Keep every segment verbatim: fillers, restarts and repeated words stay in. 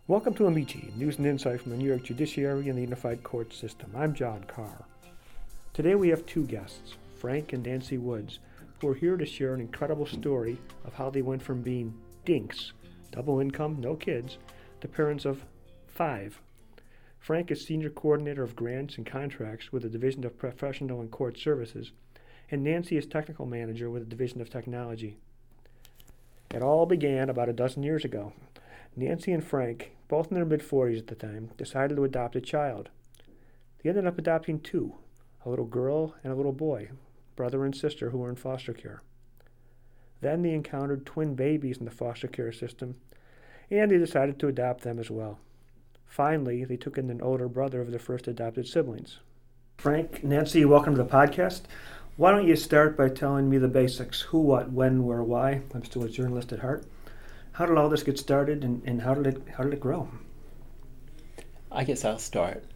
Welcome to Amici, news and insight from the New York Judiciary and the Unified Court System. I'm John Carr. Today we have two guests, Frank and Nancy Woods, who are here to share an incredible story of how they went from being dinks, double income, no kids, to parents of five. Frank is Senior Coordinator of Grants and Contracts with the Division of Professional and Court Services, and Nancy is Technical Manager with the Division of Technology. It all began about a dozen years ago. Nancy and Frank, both in their mid-forties at the time, decided to adopt a child. They ended up adopting two, a little girl and a little boy, brother and sister who were in foster care. Then they encountered twin babies in the foster care system, and they decided to adopt them as well. Finally, they took in an older brother of their first adopted siblings. Frank, Nancy, welcome to the podcast. Why don't you start by telling me the basics? Who, what, when, where, why? I'm still a journalist at heart. How did all this get started, and, and how did it how did it grow? I guess I'll start.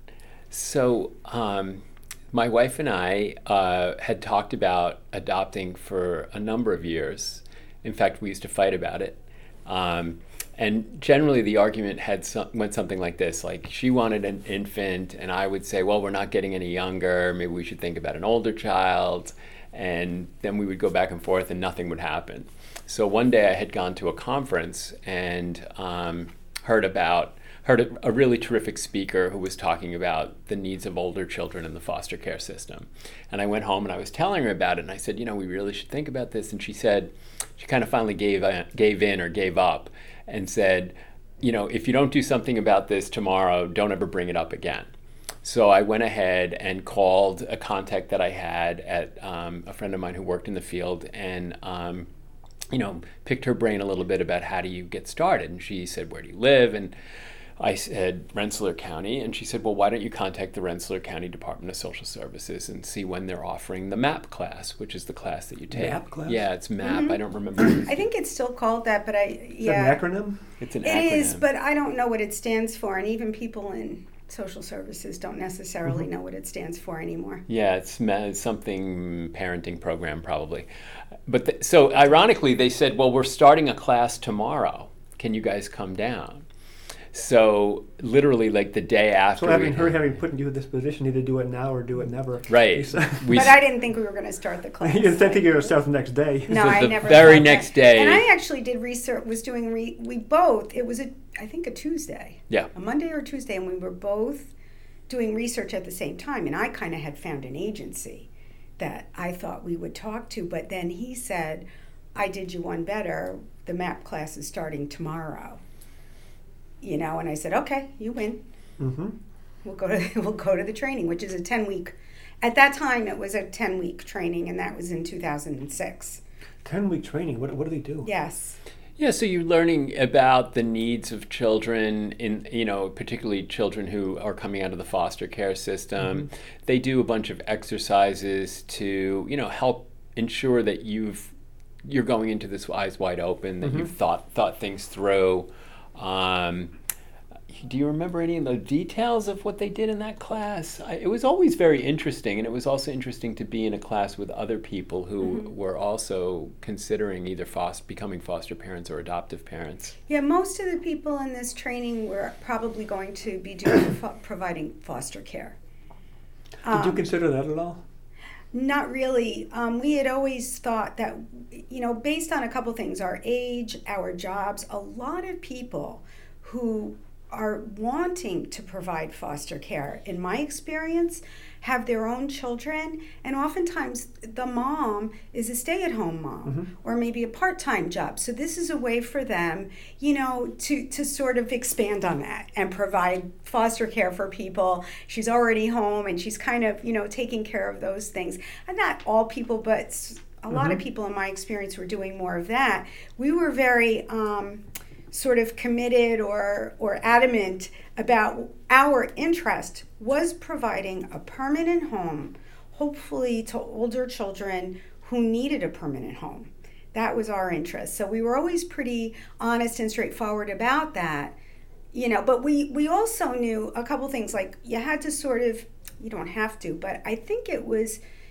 So um, my wife and I uh, had talked about adopting for a number of years. In fact, we used to fight about it. Um, and generally the argument had some, went something like this, like she wanted an infant, and I would say, well, we're not getting any younger. Maybe we should think about an older child. And then we would go back and forth and nothing would happen. So one day I had gone to a conference and um, heard about heard a, a really terrific speaker who was talking about the needs of older children in the foster care system. And I went home and I was telling her about it, and I said, you know, we really should think about this. And she said, she kind of finally gave uh, gave in or gave up and said, you know, if you don't do something about this tomorrow, don't ever bring it up again. So I went ahead and called a contact that I had at um, a friend of mine who worked in the field, and um, you know, picked her brain a little bit about how do you get started. And she said, where do you live? And I said, Rensselaer County. And she said, well, why don't you contact the Rensselaer County Department of Social Services and see when they're offering the MAP class, which is the class that you take. MAP class? Yeah, it's MAP. Mm-hmm. I don't remember. I think it's still called that, but I, yeah. Is that an acronym? It's an It acronym. is, but I don't know what it stands for. And even people in social services don't necessarily Mm-hmm. know what it stands for anymore. Yeah, it's ma- something parenting program probably. But th- so ironically, they said, well, we're starting a class tomorrow. Can you guys come down? So literally like the day after. So having we, her having put you in this position, either do it now or do it never. Right. We But I didn't think we were going to start the class. You didn't think of yourself the next day. No, So I the never. very thought next that. day- And I actually did research. Was doing re, we both. It was a I think a Tuesday. Yeah. A Monday or Tuesday, and we were both doing research at the same time. And I kind of had found an agency that I thought we would talk to, but then he said, I did you one better. The MAP class is starting tomorrow. You know, and I said, okay, you win. Mm-hmm. We'll go to we'll go to the training, which is a ten week. At that time, it was a ten week training, and that was in two thousand six. Ten-week training. What, what do they do? Yes. Yeah, so you're learning about the needs of children, in you know, particularly children who are coming out of the foster care system. Mm-hmm. They do a bunch of exercises to, you know, help ensure that you've you're going into this eyes wide open, that mm-hmm. you've thought thought things through. Um, do you remember any of the details of what they did in that class? I, it was always very interesting, and it was also interesting to be in a class with other people who mm-hmm. were also considering either foster, becoming foster parents or adoptive parents. Yeah, most of the people in this training were probably going to be doing fo- providing foster care. Um, Did you Um, consider that at all? Not really. Um, we had always thought that, you know, based on a couple things, our age, our jobs, a lot of people who are wanting to provide foster care, in my experience, have their own children, and oftentimes the mom is a stay-at-home mom mm-hmm. or maybe a part-time job. So this is a way for them, you know, to, to sort of expand on that and provide foster care for people. She's already home and she's kind of, you know, taking care of those things. And not all people, but a mm-hmm. lot of people in my experience were doing more of that. We were very um, sort of committed or or adamant about our interest was providing a permanent home, hopefully to older children who needed a permanent home. That was our interest. So we were always pretty honest and straightforward about that, you know, but we, we also knew a couple things, like you had to sort of, you don't have to, but I think it was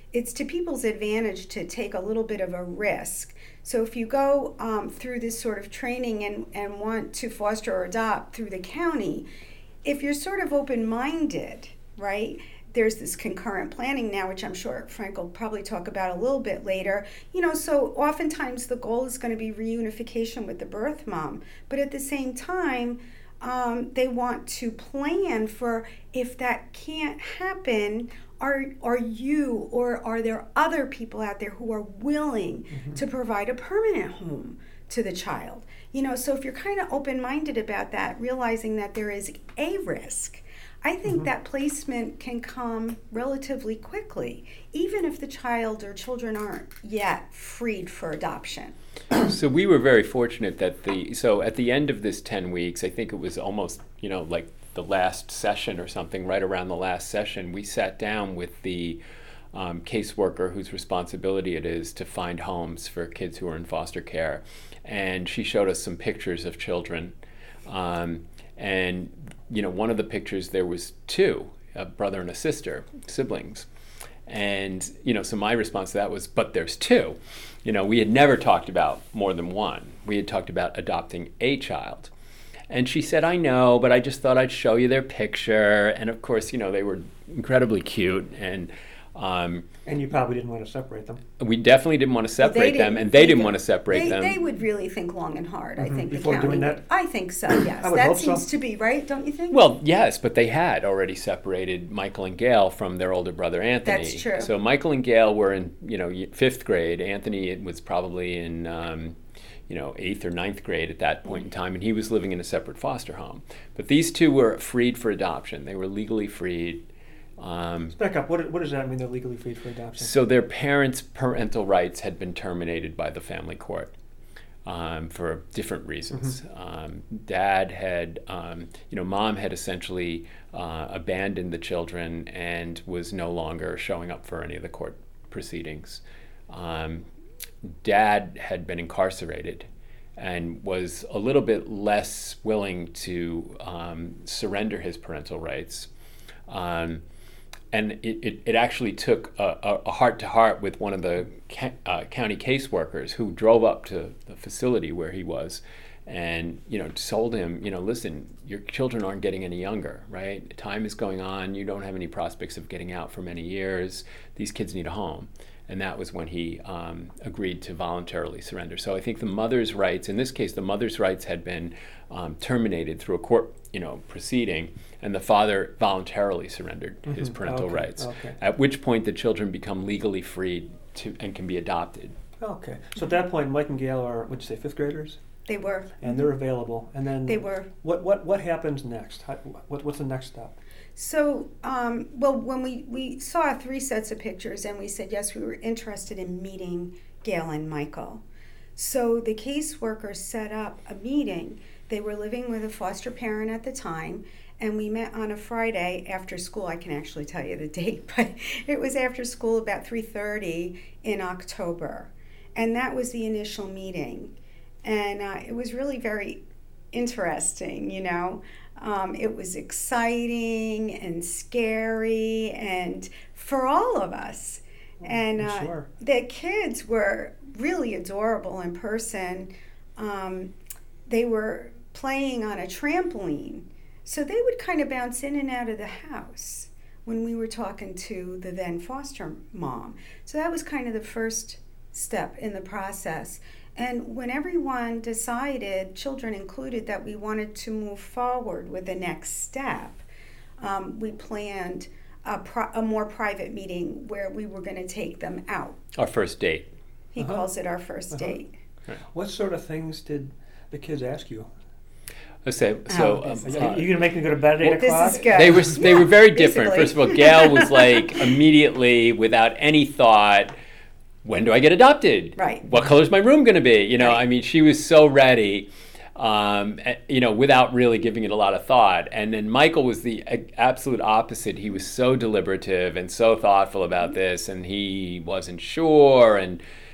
it's to people's advantage to take a little bit of a risk. So if you go um, through this sort of training and, and want to foster or adopt through the county, if you're sort of open-minded, right, there's this concurrent planning now, which I'm sure Frank will probably talk about a little bit later. You know, so oftentimes the goal is going to be reunification with the birth mom. But at the same time, um, they want to plan for if that can't happen, are, are you or are there other people out there who are willing mm-hmm. to provide a permanent home to the child? You know, so if you're kind of open-minded about that, realizing that there is a risk, I think mm-hmm. that placement can come relatively quickly, even if the child or children aren't yet freed for adoption. So we were very fortunate that the, so at the end of this ten weeks, I think it was almost, you know, like the last session or something, right around the last session, we sat down with the um, caseworker whose responsibility it is to find homes for kids who are in foster care. And she showed us some pictures of children. Um, and you know, one of the pictures, there was two, a brother and a sister, siblings. And, you know, so my response to that was, but there's two. You know, we had never talked about more than one. We had talked about adopting a child. And she said, I know, but I just thought I'd show you their picture. And of course, you know, they were incredibly cute. And um, and you probably didn't want to separate them. We definitely didn't want to separate well, them, and they didn't want to separate they, them. They would really think long and hard, mm-hmm. I think. Before the county doing that? I think so, yes. I would that hope seems so. to be right, don't you think? Well, yes, but they had already separated Michael and Gail from their older brother Anthony. That's true. So Michael and Gail were in, you know, fifth grade. Anthony was probably in, um, you know, eighth or ninth grade at that point in time, and he was living in a separate foster home. But these two were freed for adoption. They were legally freed. Um, Let's back up. What, what does that mean, they're legally freed for adoption? So their parents' parental rights had been terminated by the family court um, for different reasons. Mm-hmm. Um, dad had, um, you know, mom had essentially uh, abandoned the children and was no longer showing up for any of the court proceedings. Um, dad had been incarcerated and was a little bit less willing to um, surrender his parental rights. Um, And it, it, it actually took a, a heart-to-heart with one of the ca- uh, county caseworkers who drove up to the facility where he was and, you know, told him, you know, listen, your children aren't getting any younger, right? Time is going on. You don't have any prospects of getting out for many years. These kids need a home. And that was when he um, agreed to voluntarily surrender. So I think the mother's rights, in this case, the mother's rights had been um, terminated through a court, you know, proceeding, and the father voluntarily surrendered mm-hmm. his parental okay. rights. Okay. At which point the children become legally freed to and can be adopted. Okay. So at that point, Mike and Gail are, what'd you say, fifth graders? They were. And they're available. And then they were. What what what happens next? How, what what's the next step? So, um, well, when we, we saw three sets of pictures and we said, yes, we were interested in meeting Gail and Michael. So the caseworkers set up a meeting. They were living with a foster parent at the time, and we met on a Friday after school. I can actually tell you the date, but it was after school about three thirty in October. And that was the initial meeting. And uh, it was really very interesting, you know. Um, it was exciting and scary, and for all of us. And uh, sure. the kids were really adorable in person. Um, they were playing on a trampoline, so they would kind of bounce in and out of the house when we were talking to the then foster mom. So that was kind of the first step in the process. And when everyone decided, children included, that we wanted to move forward with the next step, um, we planned a, pro- a more private meeting where we were going to take them out. Our first date. He uh-huh. calls it our first uh-huh. date. Right. What sort of things did the kids ask you? So, so Oh, um, this Are is you, uh, you going to make them go to bed at eight This o'clock? is good. they were they Yeah, were very different. basically. First of all, Gail was like immediately, without any thought, when do I get adopted? Right. What color is my room going to be? You know, Right. I mean, she was so ready, um, eh, you know, without really giving it a lot of thought. And then Michael was the eh, absolute opposite. He was so deliberative and so thoughtful about this, and he wasn't sure. And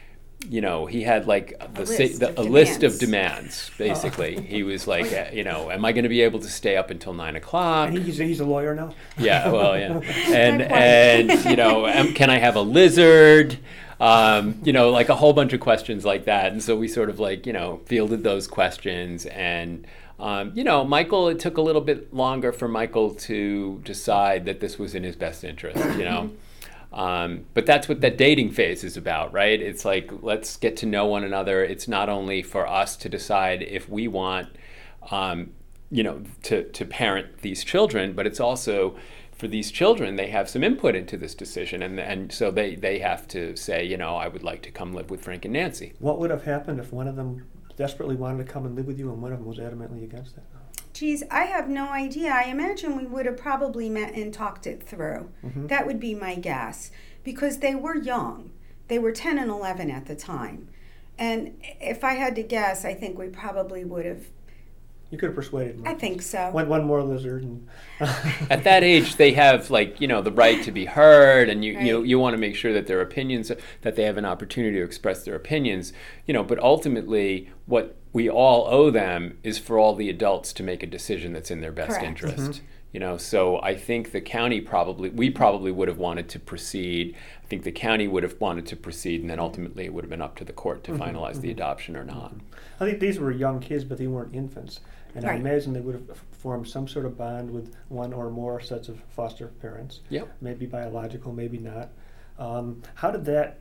you know, he had like the, A sa- list the of a list of demands. demands, basically. He was like, uh, you know, am I going to be able to stay up until nine o'clock? And he's, he's a lawyer now? Yeah, well, yeah. And, Not quite. and you know, um, can I have a lizard? Um, you know, like a whole bunch of questions like that. And so we sort of like, you know, fielded those questions. And, um, you know, Michael, it took a little bit longer for Michael to decide that this was in his best interest, you know. Um, but that's what that dating phase is about, right? It's like, let's get to know one another. It's not only for us to decide if we want, um, you know, to, to parent these children, but it's also for these children, they have some input into this decision. And, and so they, they have to say, you know, I would like to come live with Frank and Nancy. What would have happened if one of them desperately wanted to come and live with you and one of them was adamantly against that? Geez, I have no idea. I imagine we would have probably met and talked it through. Mm-hmm. That would be my guess. Because they were young. They were ten and eleven at the time. And if I had to guess, I think we probably would have. You could have persuaded them. I think so. One, one more lizard. And At that age, they have like, you know, the right to be heard, and you, Right. you, you want to make sure that their opinions, that they have an opportunity to express their opinions, you know, but ultimately what we all owe them is for all the adults to make a decision that's in their best Correct. interest. Mm-hmm. You know, so I think the county probably, we probably would have wanted to proceed. I think the county would have wanted to proceed, and then ultimately it would have been up to the court to Mhm, finalize the mhm. adoption or not. I think these were young kids, but they weren't infants. And I Right. imagine they would have formed some sort of bond with one or more sets of foster parents. Yep. Maybe biological, maybe not. Um, how did that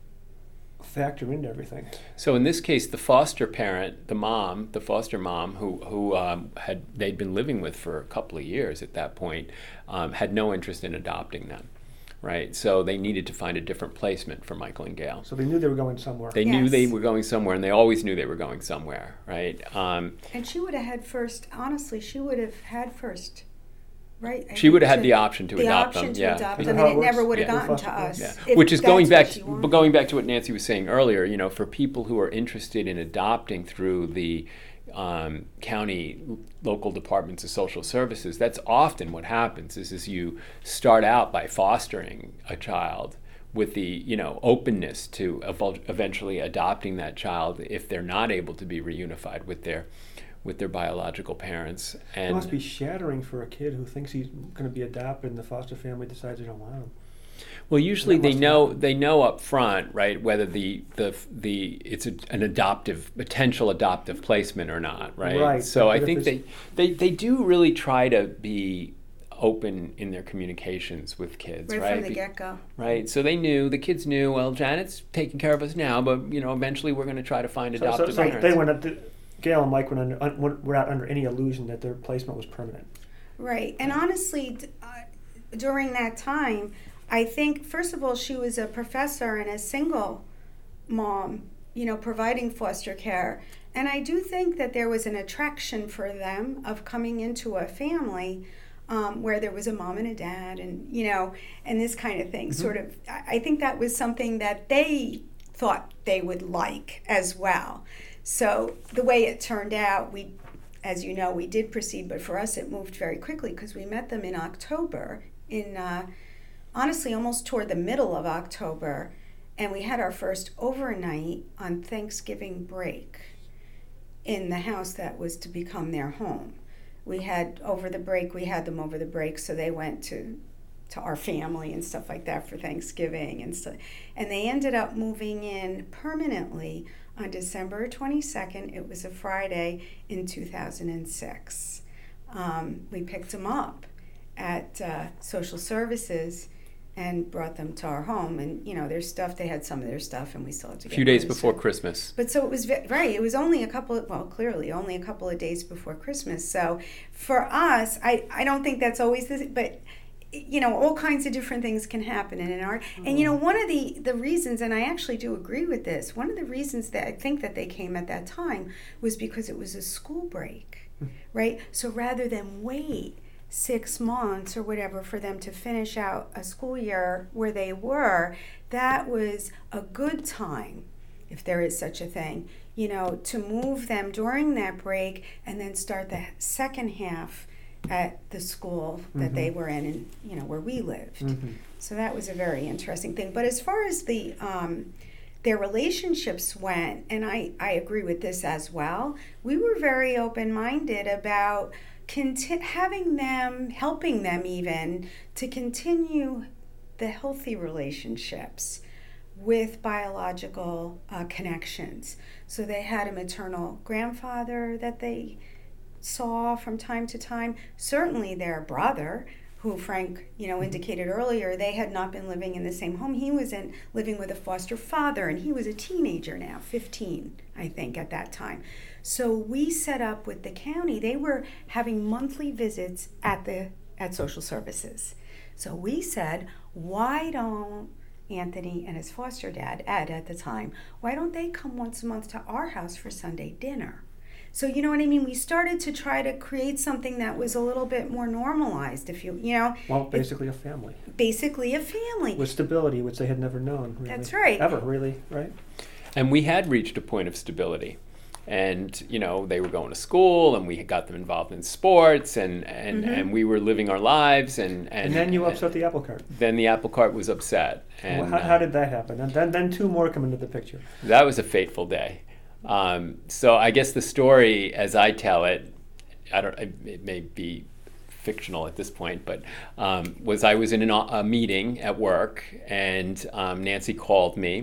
factor into everything? So in this case, the foster parent, the mom, the foster mom, who who um, had they'd been living with for a couple of years at that point, um, had no interest in adopting them, right? So they needed to find a different placement for Michael and Gail. So they knew they were going somewhere. They knew Yes. they were going somewhere, and they always knew they were going somewhere, right? Um, And she would have had first, honestly, she would have had first, right? I she would have think had to- the option to the adopt option them, to yeah. adopt Is them, that how and it it never works? would have Yeah. gotten to Foster us. parents. Yeah. if Which is going that's what back, she to, wanted. but going back to what Nancy was saying earlier. You know, for people who are interested in adopting through the um, county local departments of social services, that's often what happens. Is, is you start out by fostering a child with the you know openness to evol- eventually adopting that child if they're not able to be reunified with their with their biological parents. And It must be shattering for a kid who thinks he's going to be adopted and the foster family decides they don't want him. Well, usually That they must know happen. they know up front, right, whether the the the it's a, an adoptive potential adoptive placement or not, right? Right, So but I if think it's- they, they they do really try to be open in their communications with kids, Right right? from the Be- get-go. Right. So they knew, the kids knew, well, Janet's taking care of us now, but you know, eventually we're going to try to find So, so, adoptive so parents. they went up to, Gail and Mike were, under, un, were not under any illusion that their placement was permanent. Right. And honestly, d- uh, during that time, I think, first of all, she was a professor and a single mom, you know, providing foster care. And I do think that there was an attraction for them of coming into a family um, where there was a mom and a dad and, you know, and this kind of thing. Mhm. Sort of, I I think that was something that they thought they would like as well. So the way it turned out, we, as you know, we did proceed, but for us it moved very quickly because we met them in October, in uh, honestly almost toward the middle of October, and we had our first overnight on Thanksgiving break in the house that was to become their home. We had over the break, we had them over the break, so they went to to our family and stuff like that for Thanksgiving and stuff. And they ended up moving in permanently on December twenty-second. It was a Friday in two thousand six. Um, we picked them up at uh, social services and brought them to our home. And, you know, their stuff, they had some of their stuff and we still had to a get few days those. before Christmas. But so it was, ve- right, it was only a couple of, well, clearly only a couple of days before Christmas. So for us, I, I don't think that's always the, but you know, all kinds of different things can happen in an art. And you know, one of the, the reasons, and I actually do agree with this, one of the reasons that I think that they came at that time was because it was a school break, right? So rather than wait six months or whatever for them to finish out a school year where they were, that was a good time, if there is such a thing, you know, to move them during that break and then start the second half at the school that Mm-hmm. they were in, and you know, where we lived. Mm-hmm. So that was a very interesting thing. But as far as the um, their relationships went, and I, I agree with this as well, we were very open-minded about conti- having them, helping them even, to continue the healthy relationships with biological uh, connections. So they had a maternal grandfather that they saw from time to time, certainly their brother, who Frank, you know, indicated earlier, they had not been living in the same home. He was in, living with a foster father, and he was a teenager now, fifteen, I think, at that time. So we set up with the county. They were having monthly visits at the at social services. So we said, why don't Anthony and his foster dad, Ed at the time, why don't they come once a month to our house for Sunday dinner? So you know what I mean? We started to try to create something that was a little bit more normalized, if you, you know. Well, basically a family. Basically a family. With stability, which they had never known, really. That's right. Ever, really, right? And we had reached a point of stability. And, you know, they were going to school, and we had got them involved in sports, and, and, Mm-hmm. and we were living our lives. And, and, And then you upset the apple cart. Then the apple cart was upset. And Well, how, how did that happen? And then, then two more come into the picture. That was a fateful day. Um, so I guess the story, as I tell it, I don't. It may be fictional at this point, but um, was I was in an, a meeting at work, and um, Nancy called me,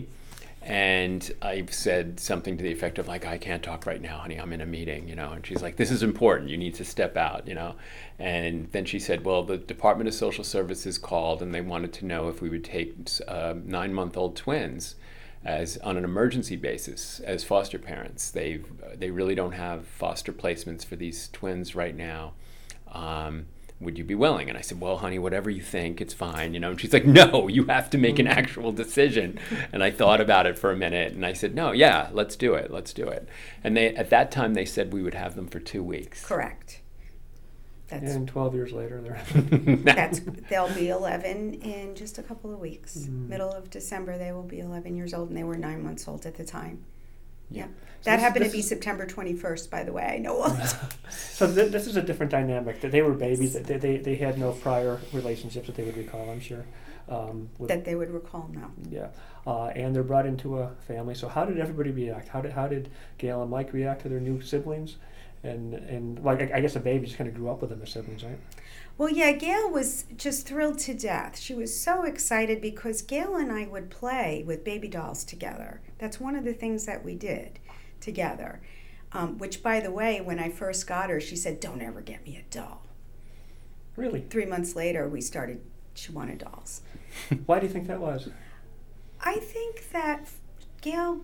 and I said something to the effect of like, "I can't talk right now, honey. I'm in a meeting," you know. And she's like, "This is important. You need to step out," you know. And then she said, "Well, the Department of Social Services called, and they wanted to know if we would take uh, nine-month-old twins as on an emergency basis as foster parents. They they really don't have foster placements for these twins right now. Um, would you be willing?" And I said, "Well, honey, whatever you think, it's fine, you know." And she's like, "No, you have to make an actual decision." And I thought about it for a minute, and I said, "No, yeah, let's do it, let's do it." And they at that time they said we would have them for two weeks. Correct. That's And twelve years later, they're that's they'll be eleven in just a couple of weeks. Mm. Middle of December, they will be eleven years old, and they were nine months old at the time. Yeah. Yep. So That this- happened this to be is- September twenty-first, by the way. I know all this. So th- this is a different dynamic. That they were babies. That they, they they had no prior relationships that they would recall, I'm sure. Um, with, that they would recall now. yeah, uh, and they're brought into a family. So how did everybody react? How did how did Gail and Mike react to their new siblings? And and like I, I guess a baby just kind of grew up with them as siblings, right? Well, yeah, Gail was just thrilled to death. She was so excited because Gail and I would play with baby dolls together. That's one of the things that we did together. Um, which, by the way, when I first got her, she said, "Don't ever get me a doll." Really? Three months later, we started, she wanted dolls. Why do you think that was? I think that Gail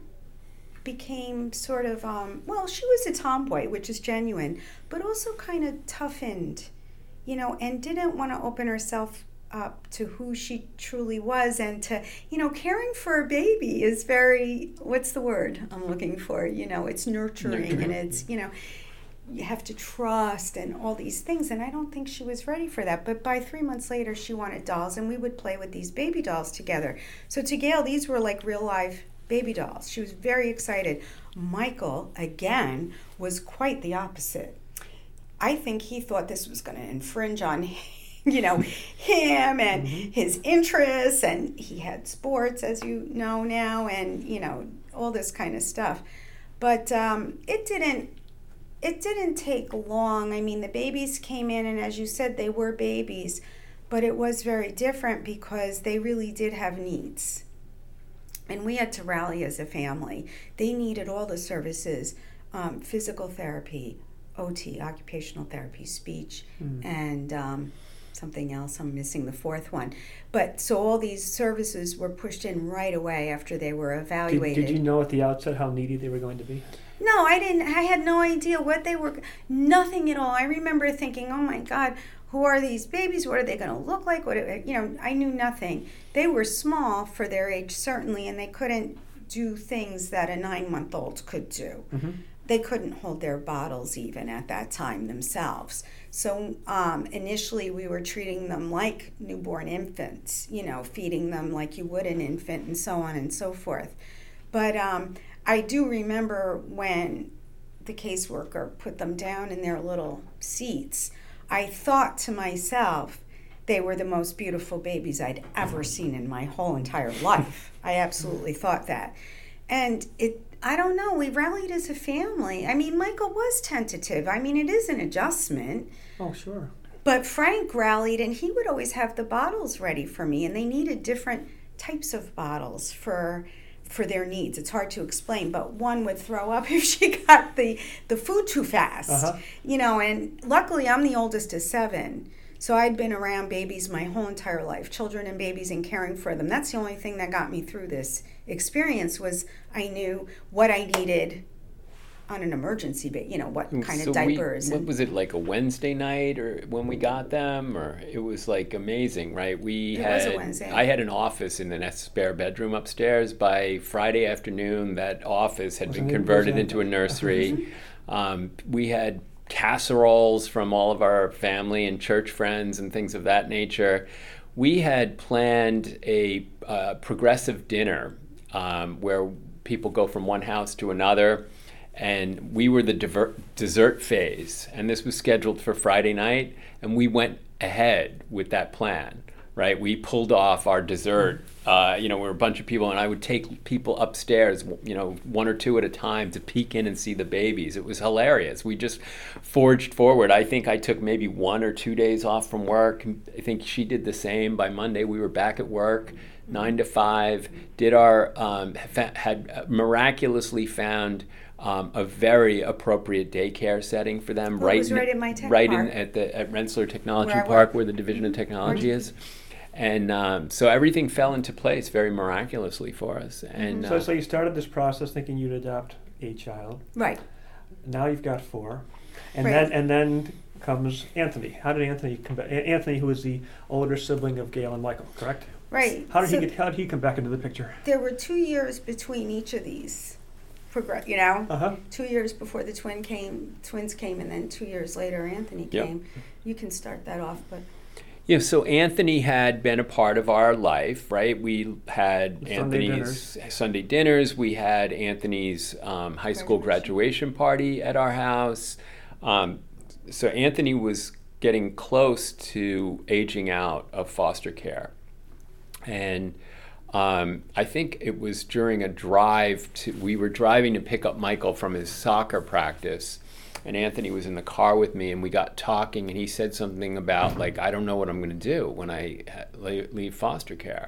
became sort of, um, well, she was a tomboy, which is genuine, but also kind of toughened, you know, and didn't want to open herself up to who she truly was, and to, you know, caring for a baby is very, what's the word I'm looking for? You know, it's nurturing, Nurturing. and it's, you know, you have to trust and all these things, and I don't think she was ready for that. But by three months later, she wanted dolls, and we would play with these baby dolls together. So to Gail, these were like real life baby dolls. She was very excited. Michael, again, was quite the opposite. I think he thought this was going to infringe on, you know, him and Mm-hmm. his interests, and he had sports, as you know now, and, you know, all this kind of stuff. But um, it didn't it didn't take long. I mean, the babies came in, and as you said, they were babies, but it was very different because they really did have needs. And we had to rally as a family. They needed all the services, um, physical therapy, O T, occupational therapy, speech, Mm. and um, something else. I'm missing the fourth one. But so all these services were pushed in right away after they were Did, evaluated. did you know at the outset how needy they were going to be? No, I didn't. I had no idea what they were. Nothing at all. I remember thinking, "Oh my God, who are these babies? What are they going to look like?" What you know, I knew nothing. They were small for their age, certainly, and they couldn't do things that a nine-month-old could do. Mm-hmm. They couldn't hold their bottles even at that time themselves. So um, initially, we were treating them like newborn infants. You know, feeding them like you would an infant, and so on and so forth. But um, I do remember when the caseworker put them down in their little seats, I thought to myself, they were the most beautiful babies I'd ever seen in my whole entire life. I absolutely thought that. And it, I don't know, we rallied as a family. I mean, Michael was tentative. I mean, it is an adjustment. Oh, sure. But Frank rallied, and he would always have the bottles ready for me, and they needed different types of bottles for for their needs. It's hard to explain, but one would throw up if she got the, the food too fast. Uh-huh. You know, and luckily I'm the oldest of seven, so I'd been around babies my whole entire life, children and babies, and caring for them. That's the only thing that got me through this experience was I knew what I needed on an emergency, but you know, what kind so of diapers. We, what and, was it, like a Wednesday night or when we got them, or it was like amazing, right? We It had was a Wednesday. I had an office in the spare bedroom upstairs. By Friday afternoon, that office had been Wasn't it- converted was it- into a nursery. um, we had casseroles from all of our family and church friends and things of that nature. We had planned a uh, progressive dinner um, where people go from one house to another. And we were the diver- dessert phase, and this was scheduled for Friday night, and we went ahead with that plan, right? We pulled off our dessert. Uh, you know, we were a bunch of people, and I would take people upstairs, you know, one or two at a time to peek in and see the babies. It was hilarious. We just forged forward. I think I took maybe one or two days off from work. I think she did the same. By Monday, we were back at work, nine to five, did our, um, fa- had miraculously found Um, a very appropriate daycare setting for them, Well, it right, was right at my tech right park. in at the at Rensselaer Technology Where I Park, work. where the Division of Technology Mhm. is, and um, so everything fell into place very miraculously for us. And So, uh, so you started this process thinking you'd adopt a child. Right. Now you've got four, and Right. then and then comes Anthony. How did Anthony come back? Anthony, who is the older sibling of Gail and Michael, correct? Right. How did So he get? How did he come back into the picture? there were two years between each of these. Progress, you know, Uh huh. two years before the twin came, twins came, and then two years later Anthony Yep. came. You can start that off, but yeah, so Anthony had been a part of our life, right? We had Sunday Anthony's Sunday dinners. We had Anthony's um, high school Graduation. graduation party at our house. Um, so Anthony was getting close to aging out of foster care. And um, I think it was during a drive to, we were driving to pick up Michael from his soccer practice, and Anthony was in the car with me, and we got talking, and he said something about, like, I don't know what I'm going to do when I ha- leave foster care.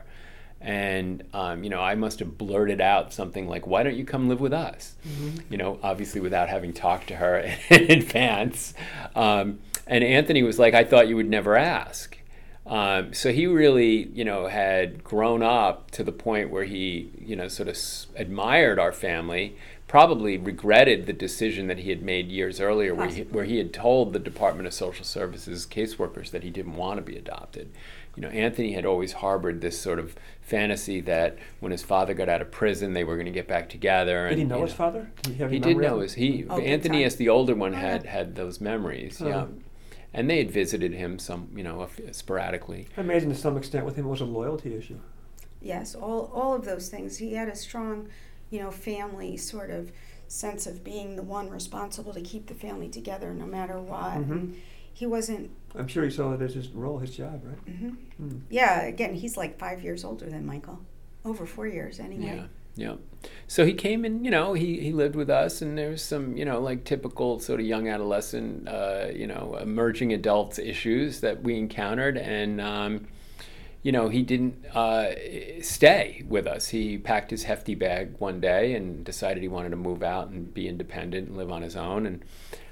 And, um, you know, I must have blurted out something like, why don't you come live with us? Mm-hmm. You know, obviously without having talked to her in advance. Um, and Anthony was like, I thought you would never ask. Um, so he really, you know, had grown up to the point where he, you know, sort of s- admired our family, probably regretted the decision that he had made years earlier where he, where he had told the Department of Social Services caseworkers that he didn't want to be adopted. You know, Anthony had always harbored this sort of fantasy that when his father got out of prison, they were going to get back together. Did and, he know you his father? Did he have He any did memory know of his, it? he, Oh, big Anthony time. as the older one Oh, had, yeah. had those memories, Oh. yeah. And they had visited him some, you know, sporadically. I imagine to some extent with him it was a loyalty issue. yes, all all of those things. He had a strong, you know, family sort of sense of being the one responsible to keep the family together no matter what. Mhm. And he wasn't. I'm sure he saw it as his role, his job, right? hmm Hmm. Yeah. Again, he's like five years older than Michael, over four years anyway. Yeah, yeah. So he came and, you know, he, he lived with us, and there was some, you know, like typical sort of young adolescent, uh, you know, emerging adults issues that we encountered. And, um, you know, he didn't uh, stay with us. He packed his hefty bag one day and decided he wanted to move out and be independent and live on his own. And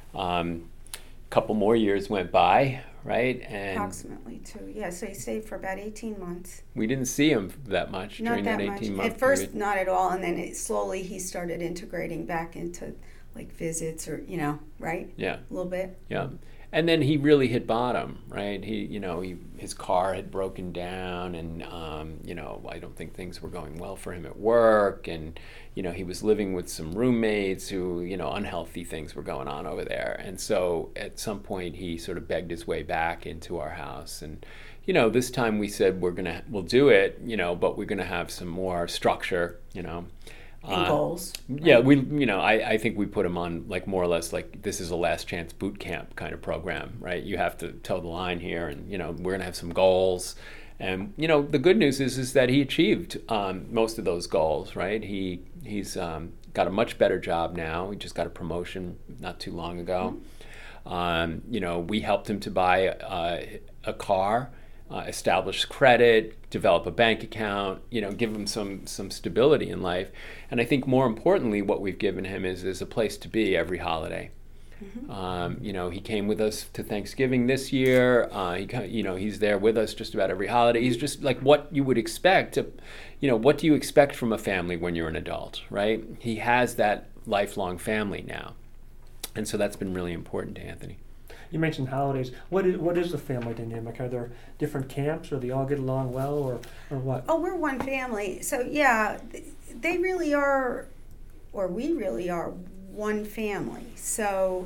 um, a couple more years went by, right? And Approximately two. Yeah. So he stayed for about eighteen months. we didn't see him that much Not during that that much. eighteen month At first, period. not at all, and then it, slowly he started integrating back into like visits or you know, right? Yeah. A little bit. Yeah. And then he really hit bottom, right? He, you know, he, his car had broken down, and, um, you know, I don't think things were going well for him at work. And, you know, he was living with some roommates who, you know, unhealthy things were going on over there. And so at some point he sort of begged his way back into our house. And, you know, this time we said, we're going to, we'll do it, you know, but we're going to have some more structure, you know. And Uh, goals. Yeah, we you know I, I think we put him on like more or less like this is a last chance boot camp kind of program, right? You have to toe the line here, and you know we're gonna have some goals, and you know the good news is is that he achieved um, most of those goals, right? He he's um, got a much better job now. He just got a promotion not too long ago. Mm-hmm. Um, you know we helped him to buy uh, a car. Uh, establish credit, develop a bank account, you know, give him some some stability in life. And I think more importantly, what we've given him is, is a place to be every holiday. Mm-hmm. Um, you know, he came with us to Thanksgiving this year. Uh, he, you know, he's there with us just about every holiday. He's just like what you would expect. To, you know, what do you expect from a family when you're an adult, right? He has that lifelong family now. And so that's been really important to Anthony. You mentioned holidays. What is what is the family dynamic? Are there different camps, or do they all get along well, or, or what? Oh, we're one family. So yeah, they really are, or we really are one family. So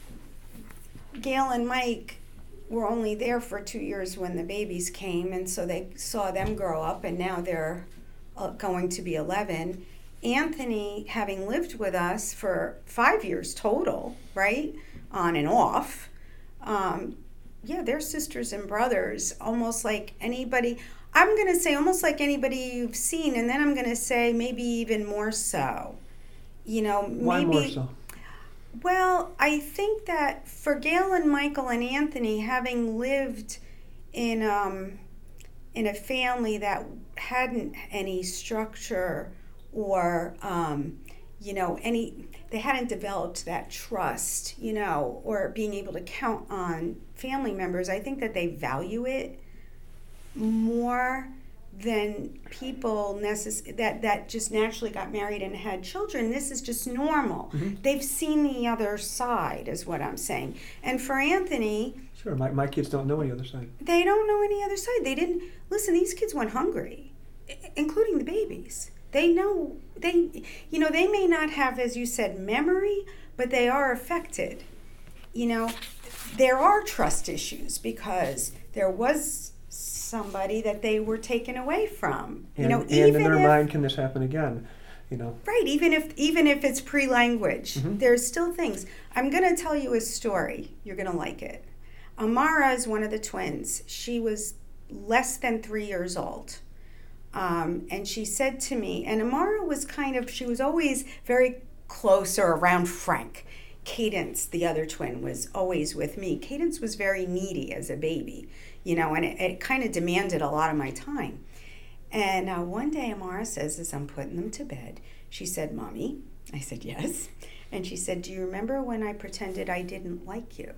Gail and Mike were only there for two years when the babies came, and so they saw them grow up, and now they're uh, going to be eleven. Anthony, having lived with us for five years total, right, on and off. Um, yeah, they're sisters and brothers, almost like anybody, I'm going to say almost like anybody you've seen, and then I'm going to say maybe even more so. You know, maybe. Why more so? Well, I think that for Gail and Michael and Anthony, having lived in um, in a family that hadn't any structure or, um, you know, any... they hadn't developed that trust, you know, or being able to count on family members. I think that they value it more than people necess- that, that just naturally got married and had children. This is just normal. Mm-hmm. They've seen the other side, is what I'm saying. And for Anthony... Sure, my, my kids don't know any other side. They don't know any other side. They didn't... Listen, these kids went hungry, including the babies. They know, they, you know, they may not have, as you said, memory, but they are affected. You know, there are trust issues because there was somebody that they were taken away from. And, you know, and even in their if, mind, can this happen again? You know, right? Even if even if it's pre-language, mm-hmm. there's still things. I'm going to tell you a story. You're going to like it. Amara is one of the twins. She was less than three years old. Um, and she said to me, and Amara was kind of, she was always very close or around Frank. Cadence, the other twin, was always with me. Cadence was very needy as a baby, you know, and it, it kind of demanded a lot of my time. And uh, one day Amara says, as I'm putting them to bed, she said, "Mommy," I said, "Yes." And she said, "Do you remember when I pretended I didn't like you?"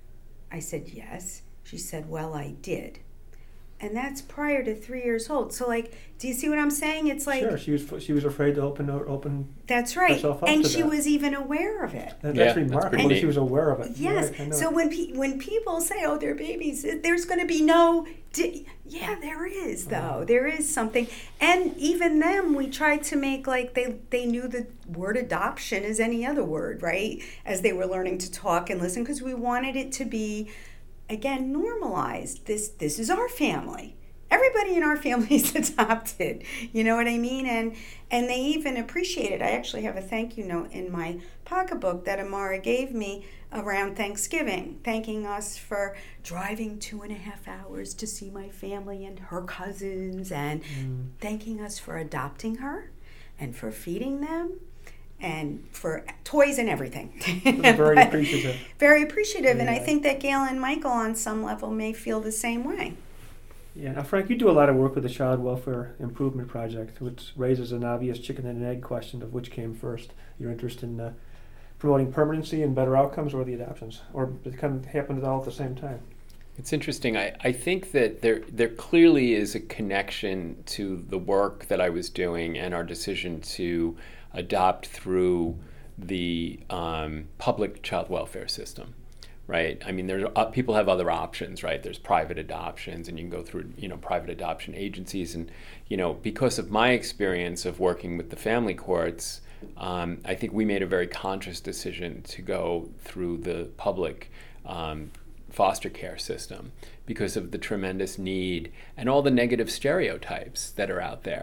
I said, "Yes." She said, "Well, I did." And that's prior to three years old. So, like, do you see what I'm saying? It's like... Sure, she was she was afraid to open open That's right. herself up and to she that. was even aware of it. That, Yeah, that's that's remarkable pretty that neat. she was aware of it. Yes. Right, I know. So when pe- when people say, "Oh, they're babies," there's going to be no... Di- yeah, there is, though. There is something. And even them, we tried to make like they, they knew the word adoption as any other word, right? As they were learning to talk and listen, because we wanted it to be, again, normalized. This This is our family. Everybody in our family is adopted, you know what I mean? And and they even appreciate it. I actually have a thank you note in my pocketbook that Amara gave me around Thanksgiving, thanking us for driving two and a half hours to see my family and her cousins, and mm. thanking us for adopting her and for feeding them and for toys and everything. Very appreciative. Very appreciative, yeah. And I think that Gail and Michael on some level may feel the same way. Yeah, now Frank, you do a lot of work with the Child Welfare Improvement Project, which raises an obvious chicken and egg question of which came first. Your interest in uh, promoting permanency and better outcomes, or the adoptions, or it kind of happened all at the same time. It's interesting. I, I think that there there clearly is a connection to the work that I was doing and our decision to adopt through the um, public child welfare system. Right. I mean, there's uh, people have other options, right? There's private adoptions, and you can go through, you know, private adoption agencies. And, you know, because of my experience of working with the family courts, um, I think we made a very conscious decision to go through the public um, foster care system because of the tremendous need and all the negative stereotypes that are out there.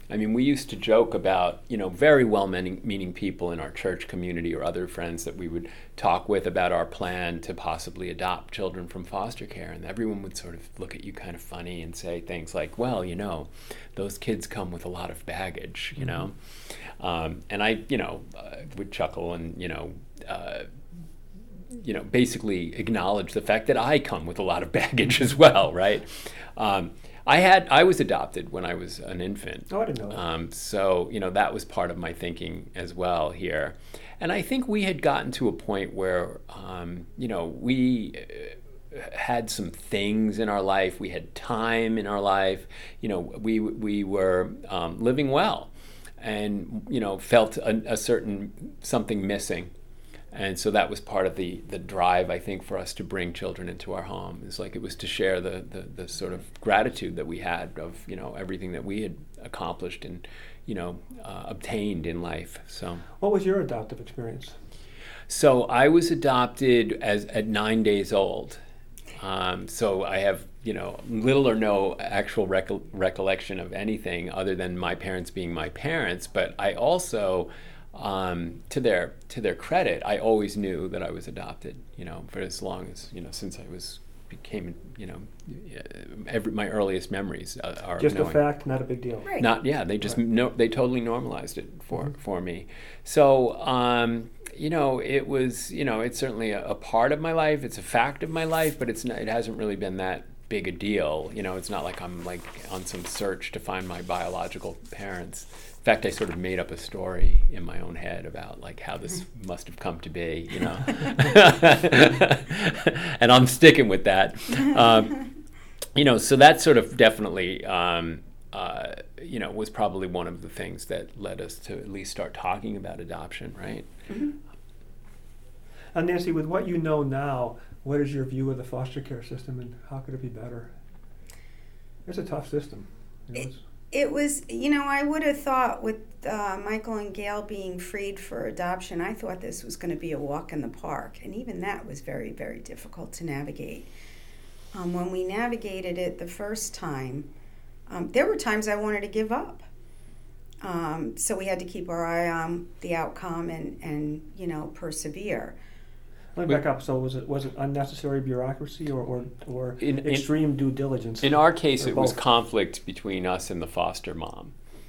I mean, we used to joke about, you know, very well-meaning meaning people in our church community or other friends that we would talk with about our plan to possibly adopt children from foster care. And everyone would sort of look at you kind of funny and say things like, well, you know, those kids come with a lot of baggage, you know. Um, and I, you know, uh, would chuckle and, you know, uh, you know, basically acknowledge the fact that I come with a lot of baggage as well, right? Um, I had I was adopted when I was an infant. Oh, I didn't know that. Um, so, you know, that was part of my thinking as well here. And I think we had gotten to a point where, um, you know, we uh, had some things in our life. We had time in our life. You know, we we were um, living well, and you know, felt a, a certain something missing. And so that was part of the, the drive, I think, for us to bring children into our home. It's like it was to share the, the, the sort of gratitude that we had of, you know, everything that we had accomplished and, you know, uh, obtained in life. So, what was your adoptive experience? So I was adopted as at nine days old. Um, so I have, you know, little or no actual recol- recollection of anything other than my parents being my parents. But I also... Um, to their to their credit, I always knew that I was adopted. You know, for as long as you know, since I was became you know, every my earliest memories uh, are just knowing. a fact, not a big deal. Right. Not yeah, they just Right. no, they totally normalized it for Mm-hmm. for me. So um, you know, it was you know, it's certainly a, a part of my life. It's a fact of my life, but it's not, it hasn't really been that big a deal. You know, it's not like I'm like on some search to find my biological parents. In fact, I sort of made up a story in my own head about like how this must have come to be, you know, and I'm sticking with that. Um, you know, so that sort of definitely, um, uh, you know, was probably one of the things that led us to at least start talking about adoption, right? Mm-hmm. And Nancy, with what you know now, what is your view of the foster care system, and how could it be better? It's a tough system. You know, It- it's- It was, you know, I would have thought with uh, Michael and Gail being freed for adoption, I thought this was going to be a walk in the park. And even that was very, very difficult to navigate. Um, when we navigated it the first time, um, there were times I wanted to give up. Um, so we had to keep our eye on the outcome and, and you know, persevere. Let me back up. So was it was it unnecessary bureaucracy or or, or In- in- extreme due diligence? In our case, Or it was both? conflict between us and the foster mom.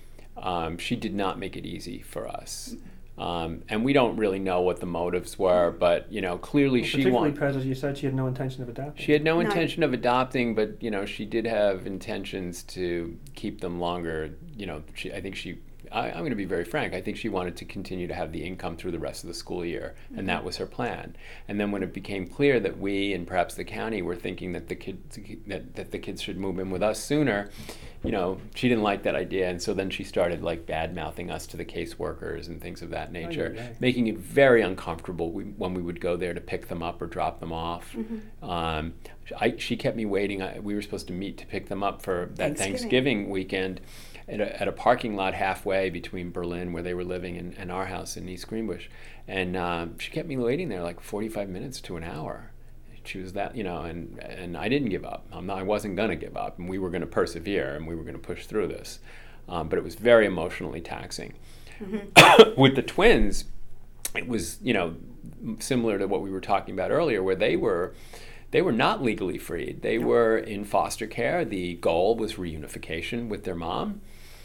Um, she did not make it easy for us. Um, and we don't really know what the motives were, but, you know, clearly Well, she particularly wanted... because, as you said, she had no intention of adopting. She had no No. intention of adopting, but, you know, she did have intentions to keep them longer. You know, she, I think she... I, I'm going to be very frank. I think she wanted to continue to have the income through the rest of the school year, and Mm-hmm. that was her plan. And then when it became clear that we and perhaps the county were thinking that the kids that, that the kids should move in with us sooner, you know, she didn't like that idea, and so then she started like bad mouthing us to the caseworkers and things of that nature, yeah, yeah. making it very uncomfortable we, when we would go there to pick them up or drop them off. Mm-hmm. Um, I, she kept me waiting. I, we were supposed to meet to pick them up for that Thanksgiving. Thanksgiving weekend. At a, at a parking lot halfway between Berlin, where they were living, and, and our house in East Greenbush. And um, she kept me waiting there like forty-five minutes to an hour. She was that, you know, and, and I didn't give up. I'm not, I wasn't going to give up, and we were going to persevere, and we were going to push through this. Um, but it was very emotionally taxing. Mm-hmm. With the twins, it was, you know, similar to what we were talking about earlier, where they were... They were not legally freed. They No. were in foster care. The goal was reunification with their mom.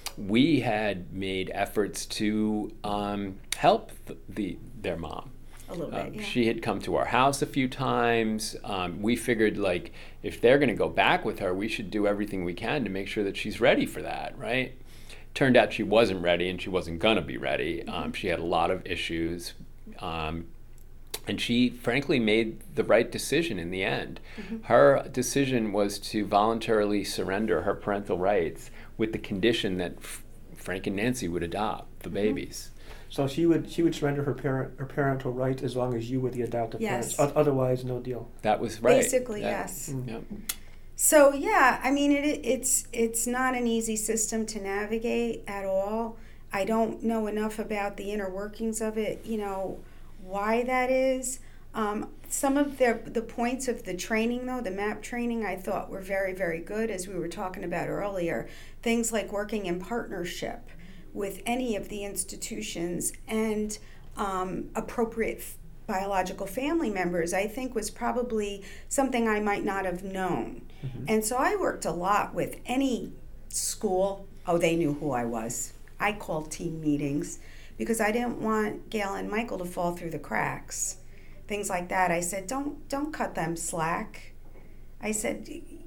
We had made efforts to um, help the, the their mom. A little Uh, bit, yeah. She had come to our house a few times. Um, we figured, like, if they're going to go back with her, we should do everything we can to make sure that she's ready for that, right? Turned out she wasn't ready, and she wasn't going to be ready. Um, she had a lot of issues. Um, And she, frankly, made the right decision in the end. Mm-hmm. Her decision was to voluntarily surrender her parental rights with the condition that F- Frank and Nancy would adopt the Mm-hmm. babies. So she would she would surrender her parent her parental rights as long as you were the adoptive Yes. parents. O- otherwise, no deal. That was right. Basically, That- yes. Mm. Yep. So yeah, I mean, it, it's it's not an easy system to navigate at all. I don't know enough about the inner workings of it, you know, why that is. Um, some of their the points of the training, though, the MAP training, I thought were very, very good, as we were talking about earlier. Things like working in partnership with any of the institutions and um, appropriate biological family members, I think was probably something I might not have known. Mm-hmm. And so I worked a lot with any school. Oh, they knew who I was. I called team meetings because I didn't want Gail and Michael to fall through the cracks. Things like that. I said, don't don't cut them slack. I said,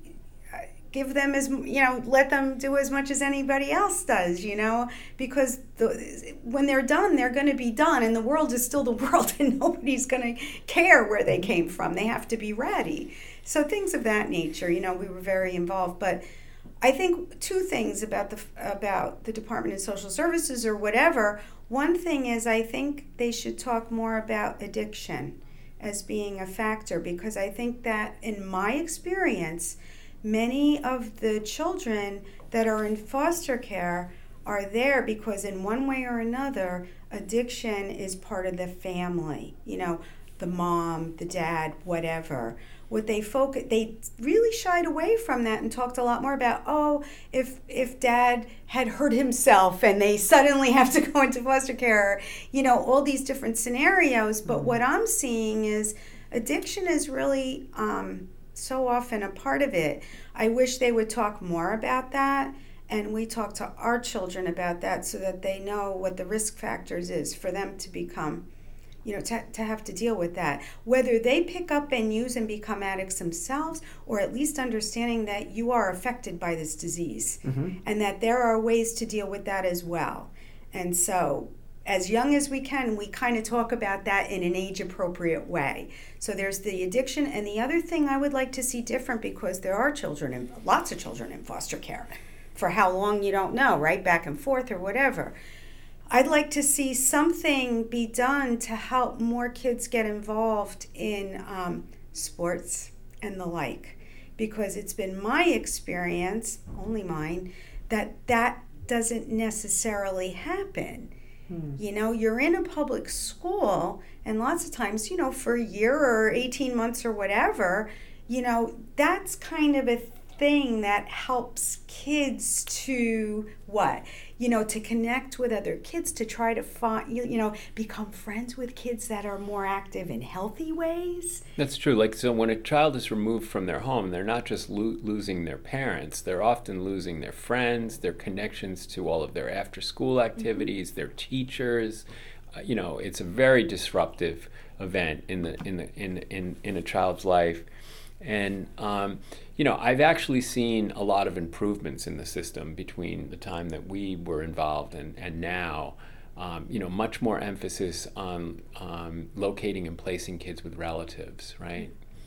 give them as, you know, let them do as much as anybody else does, you know, because the, when they're done, they're going to be done, and the world is still the world, and nobody's going to care where they came from. They have to be ready. So things of that nature, you know, we were very involved. But I think two things about the about the Department of Social Services or whatever. One thing is, I think they should talk more about addiction as being a factor, because I think that in my experience, many of the children that are in foster care are there because in one way or another, addiction is part of the family. You know, the mom, the dad, whatever. What they focus, they really shied away from that and talked a lot more about, oh, if if dad had hurt himself and they suddenly have to go into foster care, you know, all these different scenarios. But mm-hmm. what I'm seeing is addiction is really um, so often a part of it. I wish they would talk more about that, and we talk to our children about that so that they know what the risk factors is for them to become, you know, to, to have to deal with that. Whether they pick up and use and become addicts themselves, or at least understanding that you are affected by this disease, mm-hmm. and that there are ways to deal with that as well. And so, as young as we can, we kind of talk about that in an age-appropriate way. So there's the addiction, and the other thing I would like to see different, because there are children, in, lots of children in foster care. For how long, you don't know, right? Back and forth or whatever. I'd like to see something be done to help more kids get involved in um, sports and the like, because it's been my experience, only mine, that that doesn't necessarily happen. Hmm. You know, you're in a public school, and lots of times, you know, for a year or eighteen months or whatever, you know, that's kind of a thing that helps kids to what? You know, to connect with other kids, to try to find, you, you know, become friends with kids that are more active in healthy ways. That's true. Like, so when a child is removed from their home, they're not just lo- losing their parents, they're often losing their friends, their connections to all of their after-school activities, mm-hmm. their teachers. Uh, you know, it's a very disruptive event in the in the in in, in a child's life. And, um, you know, I've actually seen a lot of improvements in the system between the time that we were involved and, and now. Um, you know, much more emphasis on um, locating and placing kids with relatives, right?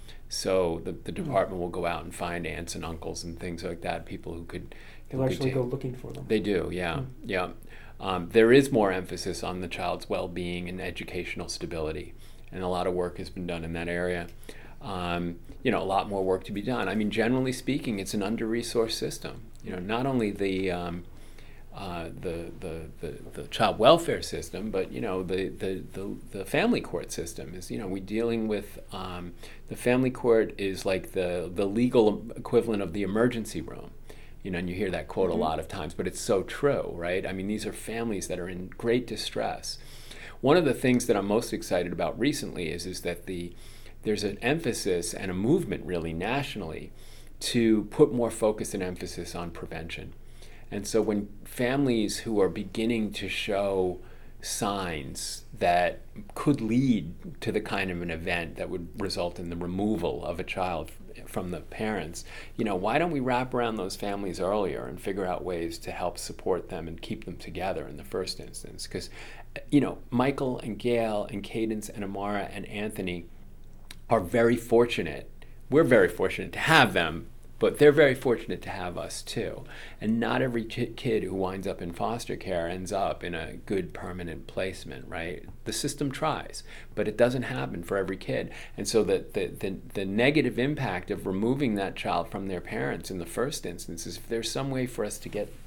So the, the department will go out and find aunts and uncles and things like that, people who could... They'll who actually could go looking for them. They do, yeah, mm. yeah. Um, there is more emphasis on the child's well-being and educational stability, and a lot of work has been done in that area. Um, you know, a lot more work to be done. I mean, generally speaking, it's an under-resourced system. You know, not only the um, uh, the, the the the child welfare system, but you know, the the the, the family court system is. You know, we're dealing with um, the family court is like the the legal equivalent of the emergency room. You know, and you hear that quote mm-hmm. a lot of times, but it's so true, right? I mean, these are families that are in great distress. One of the things that I'm most excited about recently is is that the there's an emphasis and a movement really nationally to put more focus and emphasis on prevention. And so when families who are beginning to show signs that could lead to the kind of an event that would result in the removal of a child from the parents, you know, why don't we wrap around those families earlier and figure out ways to help support them and keep them together in the first instance? Because, you know, Michael and Gail and Cadence and Amara and Anthony are very fortunate. We're very fortunate to have them, but they're very fortunate to have us too. And not every kid who winds up in foster care ends up in a good permanent placement, right? The system tries, but it doesn't happen for every kid. And so the, the, the, the negative impact of removing that child from their parents in the first instance is if there's some way for us to get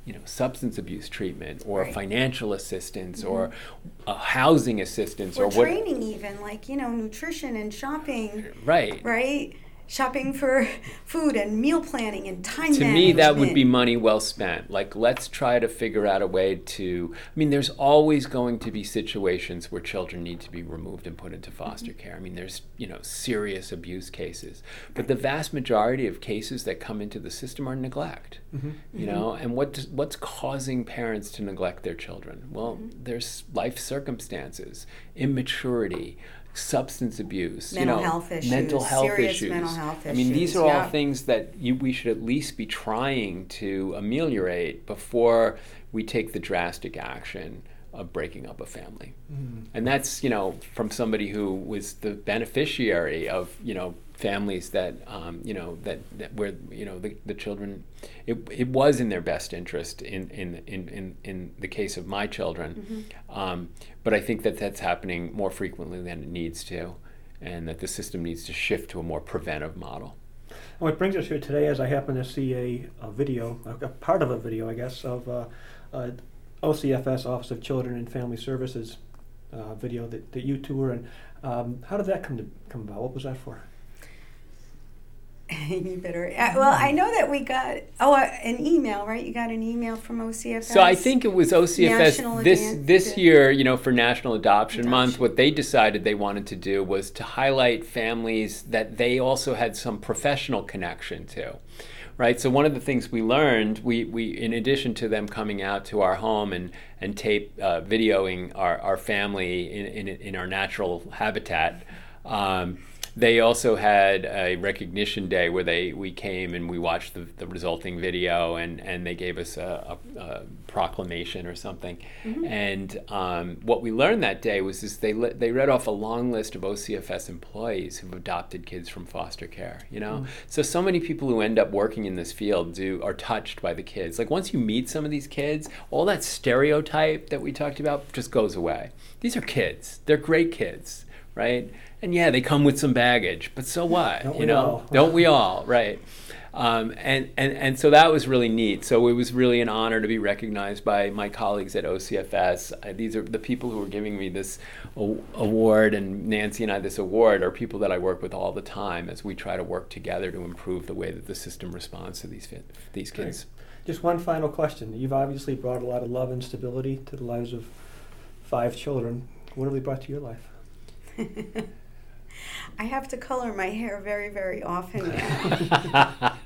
you know, substance abuse treatment or Right. financial assistance Mm-hmm. or uh, housing assistance Or, or, what. training even, like, you know, nutrition and shopping, Right. right? Shopping for food and meal planning and time To management. me, that would be money well spent. Like, let's try to figure out a way to. I mean, there's always going to be situations where children need to be removed and put into foster Mm-hmm. care. I mean, there's, you know, serious abuse cases. But the vast majority of cases that come into the system are neglect. Mm-hmm. You know, and what does, what's causing parents to neglect their children? Well, Mm-hmm. there's life circumstances, immaturity, substance abuse, Mental you know, health issues, mental health serious issues. mental health I mean, these issues, are all yeah. things that you, we should at least be trying to ameliorate before we take the drastic action of breaking up a family. Mm-hmm. And that's, you know, from somebody who was the beneficiary of, you know, families that, um, you know, that, that where, you know, the, the children, it, it was in their best interest in, in, in, in, in the case of my children. Mm-hmm. Um, but I think that that's happening more frequently than it needs to, and that the system needs to shift to a more preventive model. And what brings us here today is I happen to see a, a video, a, a part of a video, I guess, of uh, uh, O C F S, Office of Children and Family Services uh, video that, that you two were in. Um, how did that come to come about? What was that for? You better. Uh, well, I know that we got oh uh, an email, right? You got an email from O C F S. So I think it was O C F S National this Advan- this the- year, you know, for National Adoption, Adoption. Month. What they decided they wanted to do was to highlight families that they also had some professional connection to. Right, so one of the things we learned, we, we in addition to them coming out to our home and and tape uh, videoing our, our family in, in in our natural habitat, um, they also had a recognition day where they we came and we watched the, the resulting video, and, and they gave us a, a, a proclamation or something. Mm-hmm. And um, what we learned that day was this: they le- they read off a long list of O C F S employees who've adopted kids from foster care. You know, Mm. so so many people who end up working in this field do are touched by the kids. Like, once you meet some of these kids, all that stereotype that we talked about just goes away. These are kids. They're great kids, right? And yeah, they come with some baggage, but so what? Don't you we know, all? don't we all? Right. Um, and, and, and so that was really neat. So it was really an honor to be recognized by my colleagues at O C F S. Uh, these are the people who are giving me this a- award, and Nancy and I this award are people that I work with all the time as we try to work together to improve the way that the system responds to these fi- these kids. Just one final question. You've obviously brought a lot of love and stability to the lives of five children. What have they brought to your life? I have to color my hair very, very often now.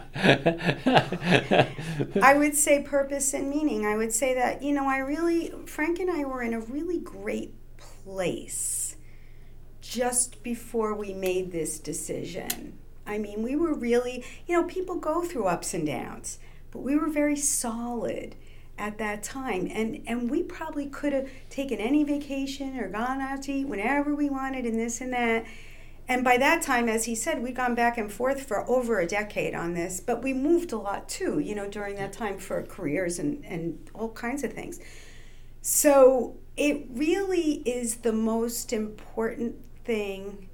I would say purpose and meaning. I would say that, you know, I really, Frank and I were in a really great place just before we made this decision. I mean, we were really, you know, people go through ups and downs, but we were very solid at that time. And, and we probably could have taken any vacation or gone out to eat whenever we wanted and this and that. And by that time, as he said, we'd gone back and forth for over a decade on this, but we moved a lot too, you know, during that time for careers and, and all kinds of things. So it really is the most important thing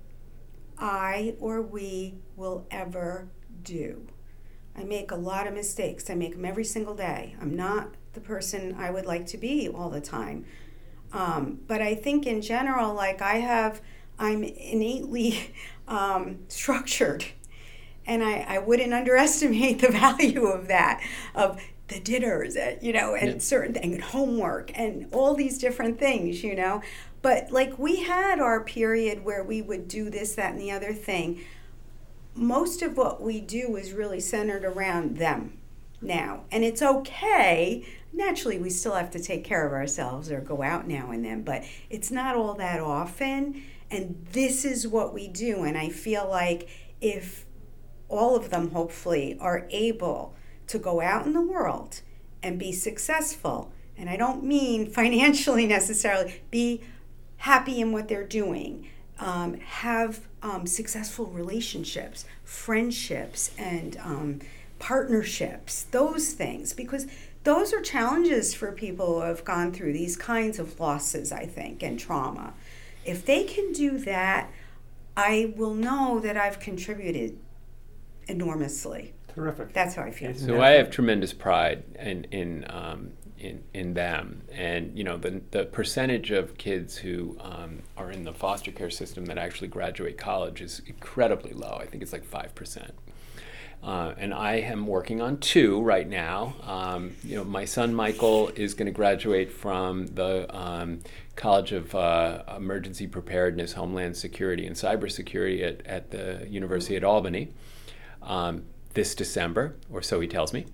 I or we will ever do. I make a lot of mistakes. I make them every single day. I'm not the person I would like to be all the time. Um, but I think in general, like I have, I'm innately um, structured, and I, I wouldn't underestimate the value of that, of the dinners, uh, you know, and Yeah. certain things, and homework, and all these different things, you know. But like we had our period where we would do this, that, and the other thing. Most of what we do is really centered around them now, and it's okay. Naturally, we still have to take care of ourselves or go out now and then, but it's not all that often. And this is what we do. And I feel like if all of them hopefully are able to go out in the world and be successful, and I don't mean financially necessarily, be happy in what they're doing, um, have um, successful relationships, friendships, and um, partnerships, those things, because those are challenges for people who have gone through these kinds of losses, I think, and trauma. If they can do that, I will know that I've contributed enormously. Terrific. That's how I feel. It's So I have tremendous pride in in um, in in them, and you know the the percentage of kids who um, are in the foster care system that actually graduate college is incredibly low. I think it's like five percent. Uh, and I am working on two right now. Um, you know, my son Michael is going to graduate from the um, College of uh, Emergency Preparedness, Homeland Security, and Cybersecurity at, at the University at Albany um, this December, or so he tells me.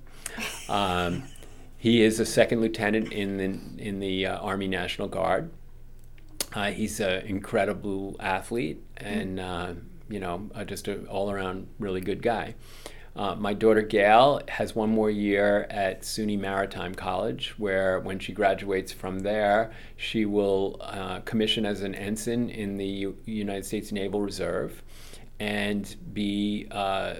Um, he is a second lieutenant in the in the uh, Army National Guard. Uh, he's an incredible athlete, and uh, you know, uh, just an all-around really good guy. Uh, my daughter Gail has one more year at SUNY Maritime College, where when she graduates from there, she will uh, commission as an ensign in the U- United States Naval Reserve and be uh,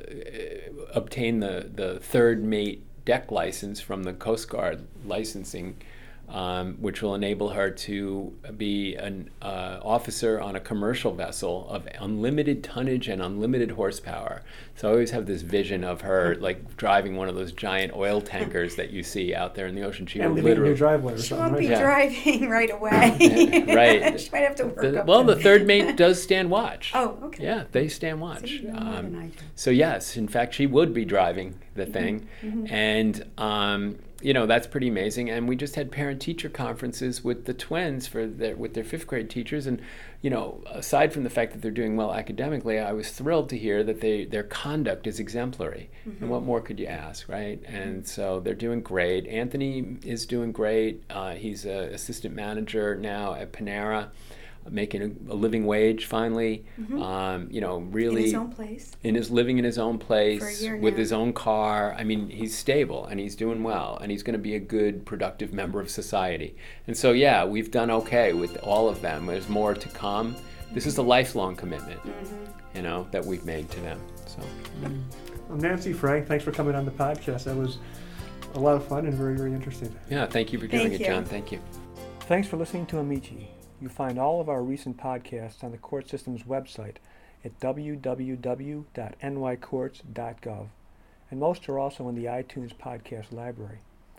obtain the, the third mate deck license from the Coast Guard licensing, um, which will enable her to be an uh, officer on a commercial vessel of unlimited tonnage and unlimited horsepower. So I always have this vision of her like driving one of those giant oil tankers that you see out there in the ocean. She And will leaving in your literally driveway or She something, won't right? be Yeah. driving right away. Right. She might have to work The- up well, to- the third mate does stand watch. Oh, okay. Yeah, they stand So watch. you know more than I do. So yes, in fact, she would be driving the thing, mhm. and um, you know that's pretty amazing. And we just had parent-teacher conferences with the twins for their with their fifth grade teachers, and you know, aside from the fact that they're doing well academically, I was thrilled to hear that they their conduct is exemplary. And what more could you ask, right? And so they're doing great. Anthony is doing great. Uh, he's an assistant manager now at Panera, making a, a living wage finally. Mhm. Um, you know, In really his own place. in his living in his own place year with now. his own car. I mean, he's stable and he's doing well, and he's going to be a good, productive member of society. And so, yeah, we've done okay with all of them. There's more to come. This is a lifelong commitment, Mm-hmm. you know, that we've made to them. So, Well, Nancy, Frank, thanks for coming on the podcast. That was a lot of fun and very, very interesting. yeah, thank you for doing Thank it, you. John. Thank you. Thanks for listening to Amici. You find all of our recent podcasts on the court system's website at w w w dot n y courts dot gov, and most are also in the iTunes podcast library.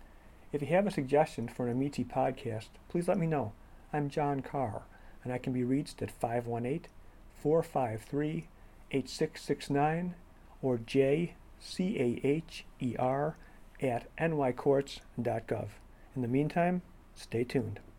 If you have a suggestion for an Amici podcast, please let me know. I'm John Carr, and I can be reached at five one eight, four five three, eight six six nine or jcaher at n y courts dot gov. In the meantime, stay tuned.